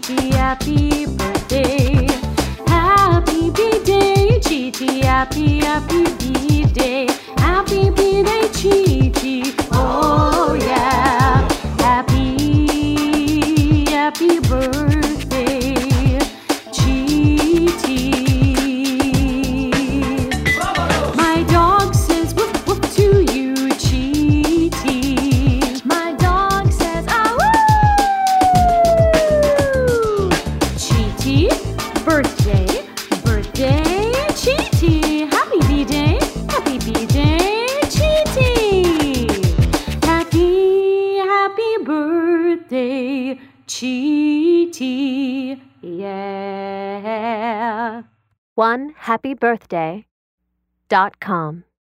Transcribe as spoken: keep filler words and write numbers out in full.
Cheaty, happy birthday. Happy B-Day, Cheaty, happy, happy B-Day. Happy B-Day, Cheaty, oh yeah. Happy, happy birthday, Cheaty. My dog says woof woof to you, Cheaty. My dog says ah woo. Cheaty, birthday, birthday, Cheaty. Happy B-Day, happy B-Day, Cheaty. Happy, happy birthday, Cheaty. Yeah. one happy birthday dot com